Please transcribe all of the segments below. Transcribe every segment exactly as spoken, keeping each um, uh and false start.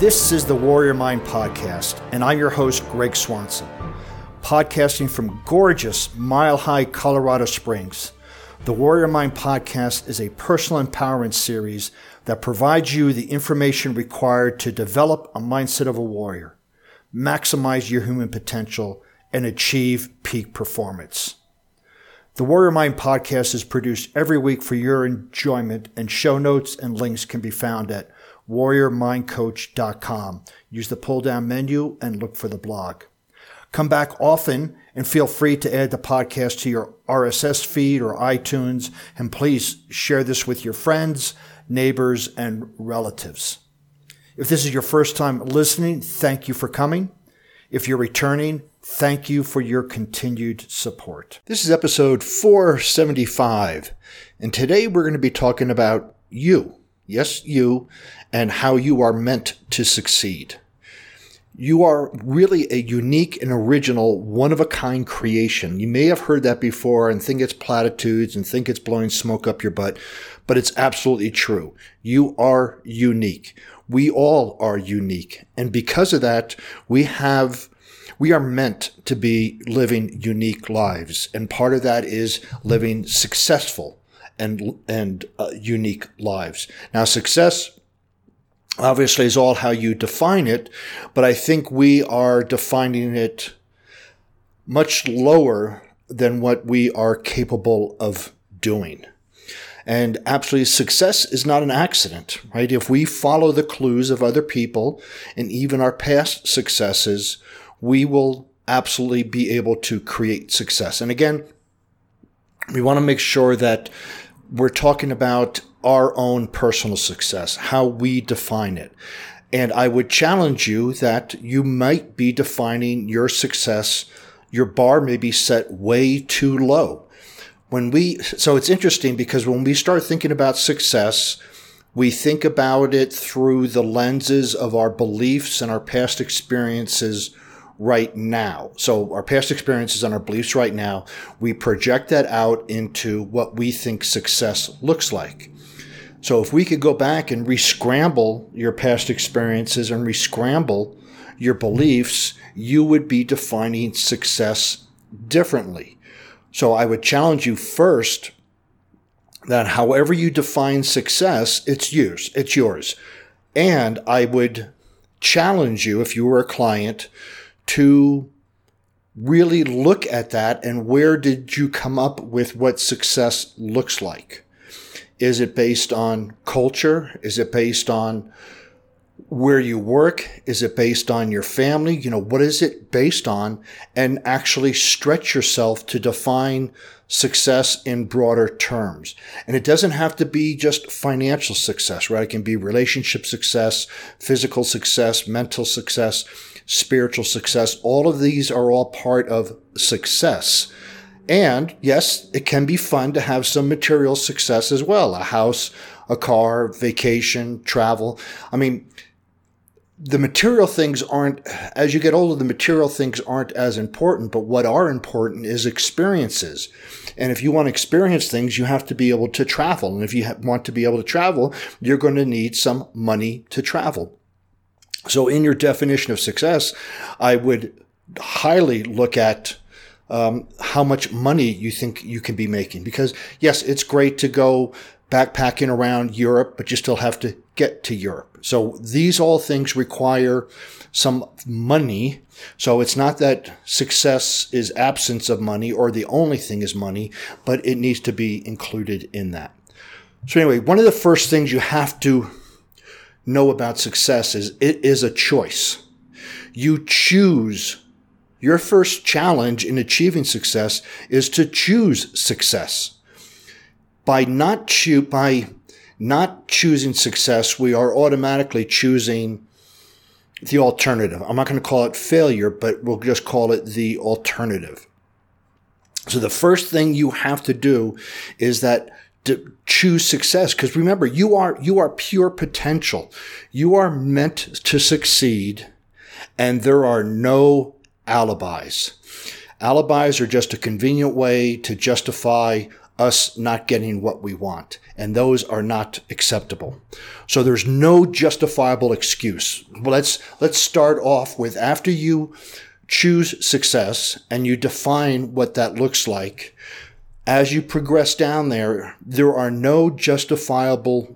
This is the Warrior Mind Podcast, and I'm your host, Greg Swanson. Podcasting from gorgeous Mile High, Colorado Springs. The Warrior Mind Podcast is a personal empowerment series that provides you the information required to develop a mindset of a warrior, maximize your human potential, and achieve peak performance. The Warrior Mind Podcast is produced every week for your enjoyment, and show notes and links can be found at warrior mind coach dot com. Use the pull-down menu and look for the blog. Come back often and feel free to add the podcast to your R S S feed or iTunes, and please share this with your friends, neighbors, and relatives. If this is your first time listening, thank you for coming. If you're returning, thank you for your continued support. This is episode four seventy-five, and today we're going to be talking about you. Yes, you, and how you are meant to succeed. You are really a unique and original, one-of-a-kind creation. You may have heard that before and think it's platitudes and think it's blowing smoke up your butt, but it's absolutely true. You are unique. We all are unique. And because of that, we have, we are meant to be living unique lives. And part of that is living successful and and uh, unique lives. Now, success obviously is all how you define it, but I think we are defining it much lower than what we are capable of doing. And absolutely, success is not an accident, right? If we follow the clues of other people and even our past successes, we will absolutely be able to create success. And again, we want to make sure that we're talking about our own personal success, how we define it. And I would challenge you that you might be defining your success, your bar may be set way too low. When we, so it's interesting because when we start thinking about success, we think about it through the lenses of our beliefs and our past experiences right now. So our past experiences and our beliefs right now, we project that out into what we think success looks like. So if we could go back and re-scramble your past experiences and re-scramble your beliefs, you would be defining success differently. So I would challenge you first that however you define success, it's yours. It's yours. And I would challenge you, if you were a client, to really look at that and where did you come up with what success looks like? Is it based on culture? Is it based on where you work? Is it based on your family? You know, what is it based on? And actually stretch yourself to define success in broader terms. And it doesn't have to be just financial success, right? It can be relationship success, physical success, mental success, spiritual success. All of these are all part of success. And yes, it can be fun to have some material success as well. A house, a car, vacation, travel. I mean, the material things aren't, as you get older, the material things aren't as important, but what are important is experiences. And if you want to experience things, you have to be able to travel. And if you want to be able to travel, you're going to need some money to travel. So in your definition of success, I would highly look at um, how much money you think you can be making. Because yes, it's great to go backpacking around Europe, but you still have to get to Europe. So these all things require some money. So it's not that success is absence of money or the only thing is money, but it needs to be included in that. So anyway, one of the first things you have to know about success is it is a choice. You choose. Your first challenge in achieving success is to choose success. By not choo- by not choosing success, we are automatically choosing the alternative. I'm not going to call it failure, but we'll just call it the alternative. So the first thing you have to do is that to choose success, because remember, you are you are pure potential. You are meant to succeed, and there are no alibis. Alibis are just a convenient way to justify us not getting what we want. And those are not acceptable. So there's no justifiable excuse. Well, let's, let's start off with, after you choose success and you define what that looks like, as you progress down there, there are no justifiable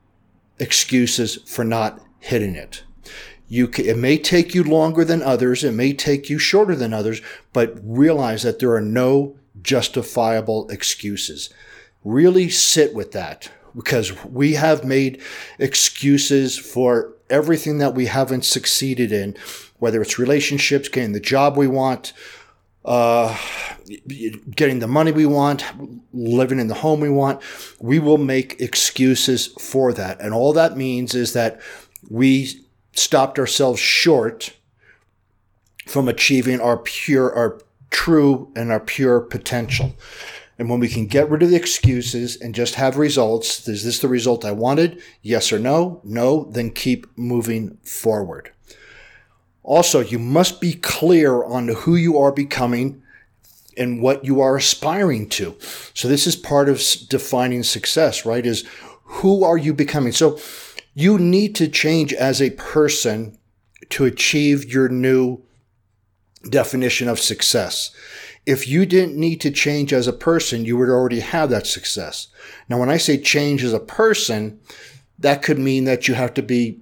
excuses for not hitting it. You can, it may take you longer than others. It may take you shorter than others, but realize that there are no justifiable excuses. Really sit with that, because we have made excuses for everything that we haven't succeeded in, whether it's relationships, getting the job we want, uh, getting the money we want, living in the home we want. We will make excuses for that. And all that means is that we stopped ourselves short from achieving our pure, our true and our pure potential. And when we can get rid of the excuses and just have results, is this the result I wanted? Yes or no? No, then keep moving forward. Also, you must be clear on who you are becoming and what you are aspiring to. So this is part of defining success, right? Is who are you becoming? So you need to change as a person to achieve your new definition of success. If you didn't need to change as a person, you would already have that success. Now, when I say change as a person, that could mean that you have to be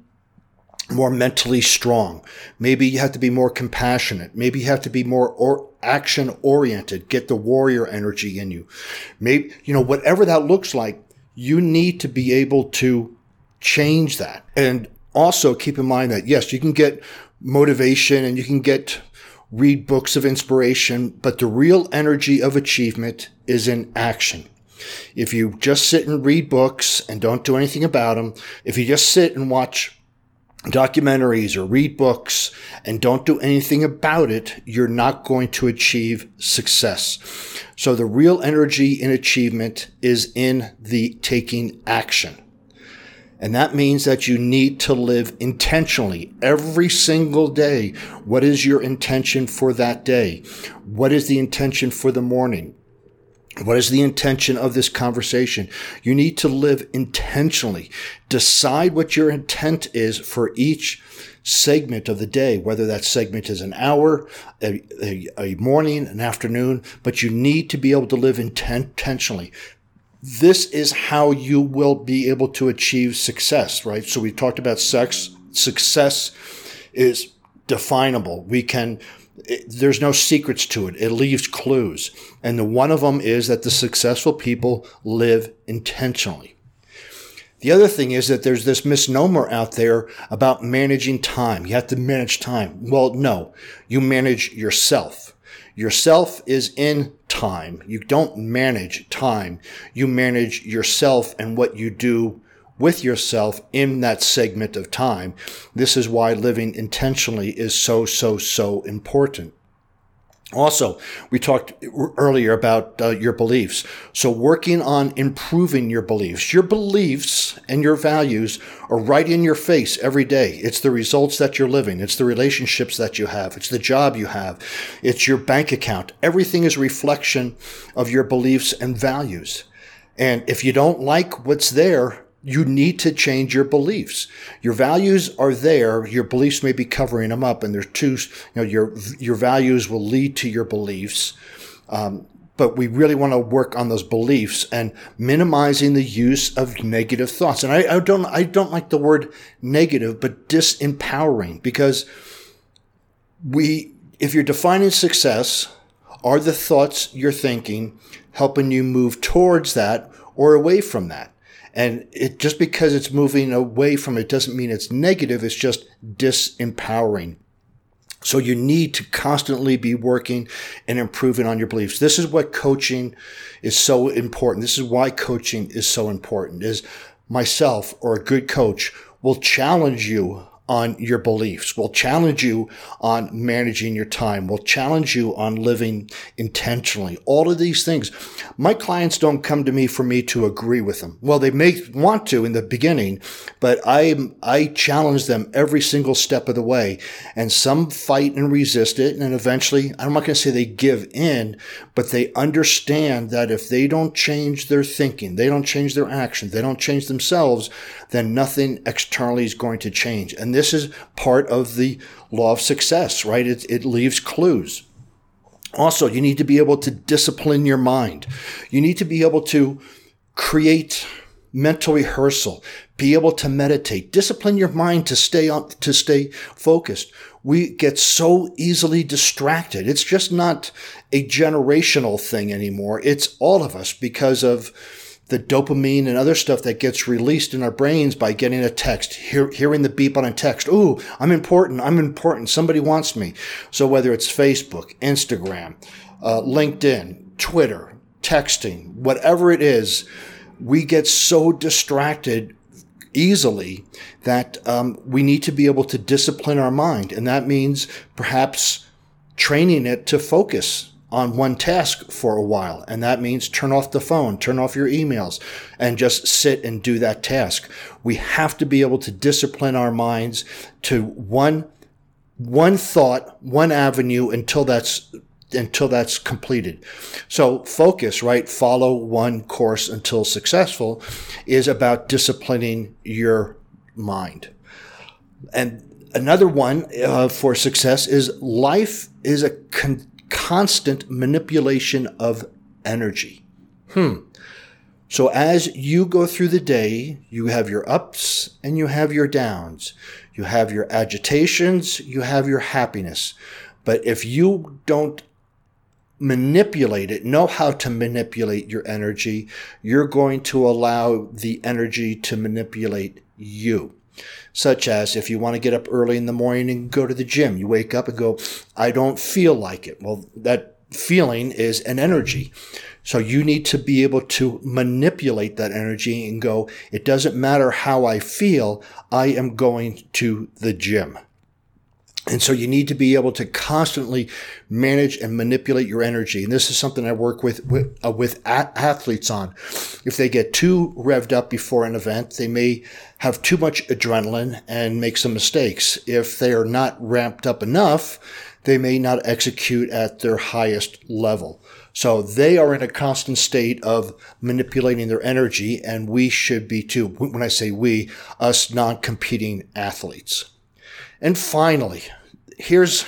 more mentally strong. Maybe you have to be more compassionate. Maybe you have to be more or action oriented. Get the warrior energy in you. Maybe, you know, whatever that looks like, you need to be able to change that. And also keep in mind that, yes, you can get motivation and you can get read books of inspiration, but the real energy of achievement is in action. If you just sit and read books and don't do anything about them, if you just sit and watch documentaries or read books and don't do anything about it, you're not going to achieve success. So the real energy in achievement is in the taking action. And that means that you need to live intentionally every single day. What is your intention for that day? What is the intention for the morning? What is the intention of this conversation? You need to live intentionally. Decide what your intent is for each segment of the day, whether that segment is an hour, a, a, a morning, an afternoon, but you need to be able to live intent- intentionally. This is how you will be able to achieve success, right? So we talked about sex. Success is definable. We can, it, there's no secrets to it. It leaves clues. And the one of them is that the successful people live intentionally. The other thing is that there's this misnomer out there about managing time. You have to manage time. Well, no, you manage yourself. Yourself is in time. You don't manage time. You manage yourself and what you do with yourself in that segment of time. This is why living intentionally is so, so, so important. Also, we talked earlier about uh, your beliefs. So working on improving your beliefs. Your beliefs and your values are right in your face every day. It's the results that you're living. It's the relationships that you have. It's the job you have. It's your bank account. Everything is a reflection of your beliefs and values. And if you don't like what's there, you need to change your beliefs. Your values are there. Your beliefs may be covering them up, and there's two, you know, your, your values will lead to your beliefs. Um, but we really want to work on those beliefs and minimizing the use of negative thoughts. And I, I don't, I don't like the word negative, but disempowering, because we, if you're defining success, are the thoughts you're thinking helping you move towards that or away from that? And it just because it's moving away from it doesn't mean it's negative. It's just disempowering. So you need to constantly be working and improving on your beliefs. This is what coaching is so important. This is why coaching is so important, is myself or a good coach will challenge you on your beliefs, will challenge you on managing your time, will challenge you on living intentionally. All of these things. My clients don't come to me for me to agree with them. Well, they may want to in the beginning, but I I challenge them every single step of the way. And some fight and resist it. And eventually, I'm not going to say they give in, but they understand that if they don't change their thinking, they don't change their actions, they don't change themselves, then nothing externally is going to change. And this is part of the law of success, right? It, it leaves clues. Also, you need to be able to discipline your mind. You need to be able to create mental rehearsal, be able to meditate, discipline your mind to stay on, to stay focused. We get so easily distracted. It's just not a generational thing anymore. It's all of us because of the dopamine and other stuff that gets released in our brains by getting a text, hear, hearing the beep on a text. Ooh, I'm important. I'm important. Somebody wants me. So whether it's Facebook, Instagram, uh, LinkedIn, Twitter, texting, whatever it is, we get so distracted easily that um, we need to be able to discipline our mind. And that means perhaps training it to focus on one task for a while. And that means turn off the phone, turn off your emails, and just sit and do that task. We have to be able to discipline our minds to one, one thought, one avenue until that's until that's completed. So focus, right? Follow one course until successful is about disciplining your mind. And another one uh, for success is life is a con- constant manipulation of energy. Hmm. So as you go through the day, you have your ups and you have your downs. You have your agitations, you have your happiness. But if you don't manipulate it, know how to manipulate your energy, you're going to allow the energy to manipulate you. Such as if you want to get up early in the morning and go to the gym, you wake up and go, I don't feel like it. Well, that feeling is an energy. So you need to be able to manipulate that energy and go, it doesn't matter how I feel, I am going to the gym. And so you need to be able to constantly manage and manipulate your energy. And this is something I work with with, uh, with a- athletes on. If they get too revved up before an event, they may have too much adrenaline and make some mistakes. If they are not ramped up enough, they may not execute at their highest level. So they are in a constant state of manipulating their energy, and we should be too. When I say we, us non-competing athletes. And finally, here's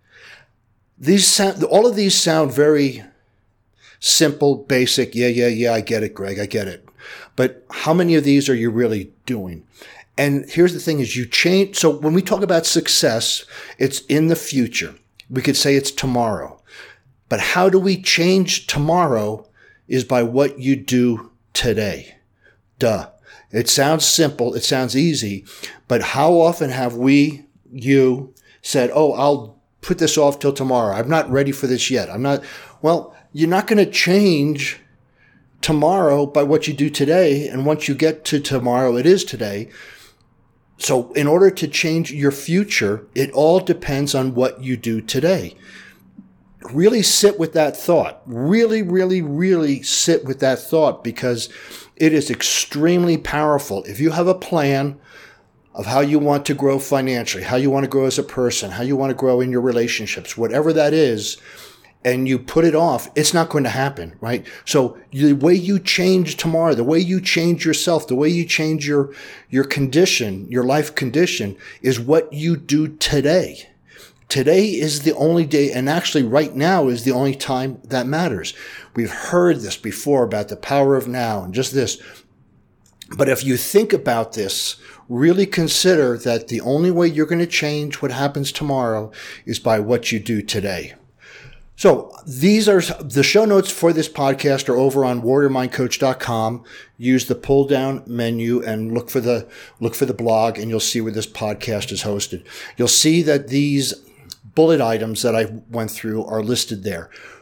these sound, all of these sound very simple, basic. Yeah, yeah, yeah, I get it, Greg, I get it. But how many of these are you really doing? And here's the thing is you change. So when we talk about success, it's in the future. We could say it's tomorrow. But how do we change tomorrow is by what you do today. Duh. It sounds simple. It sounds easy. But how often have we, you, said, oh, I'll put this off till tomorrow. I'm not ready for this yet. I'm not. Well, you're not going to change tomorrow by what you do today. And once you get to tomorrow, it is today. So in order to change your future, it all depends on what you do today. Really sit with that thought. Really, really, really sit with that thought because it is extremely powerful. If you have a plan of how you want to grow financially, how you want to grow as a person, how you want to grow in your relationships, whatever that is, and you put it off, it's not going to happen, right? So the way you change tomorrow, the way you change yourself, the way you change your, your condition, your life condition is what you do today. Today is the only day, and actually right now is the only time that matters. We've heard this before about the power of now and just this. But if you think about this, really consider that the only way you're going to change what happens tomorrow is by what you do today. So these are the show notes for this podcast are over on warrior mind coach dot com. Use the pull down menu and look for the look for the blog, and you'll see where this podcast is hosted. You'll see that these bullet items that I went through are listed there.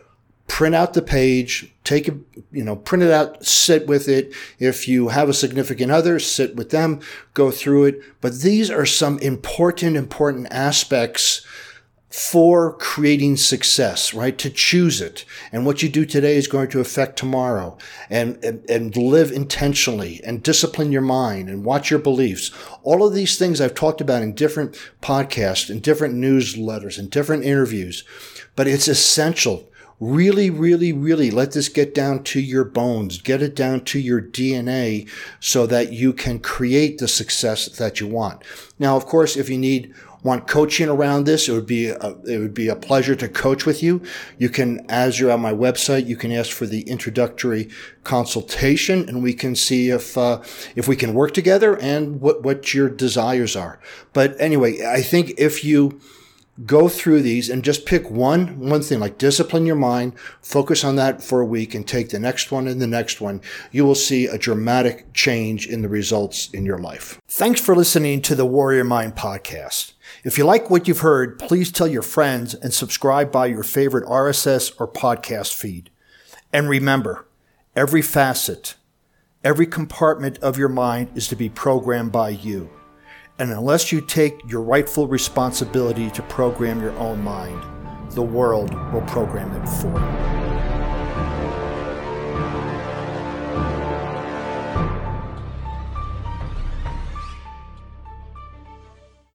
print out the page, take a, you know, print it out, sit with it. If you have a significant other, sit with them, go through it. But these are some important, important aspects for creating success, right? To choose it. And what you do today is going to affect tomorrow. And, and, and live intentionally and discipline your mind and watch your beliefs. All of these things I've talked about in different podcasts, in different newsletters, in different interviews. But it's essential. Really, really, really let this get down to your bones, get it down to your D N A so that you can create the success that you want. Now, of course, if you need want coaching around this, it would be a, it would be a pleasure to coach with you. You can, as you're on my website, you can ask for the introductory consultation, and we can see if uh, if we can work together and what what your desires are. But anyway, I think if you go through these and just pick one, one thing, like discipline your mind, focus on that for a week and take the next one and the next one, you will see a dramatic change in the results in your life. Thanks for listening to the Warrior Mind podcast. If you like what you've heard, please tell your friends and subscribe by your favorite R S S or podcast feed. And remember, every facet, every compartment of your mind is to be programmed by you. And unless you take your rightful responsibility to program your own mind, the world will program it for you.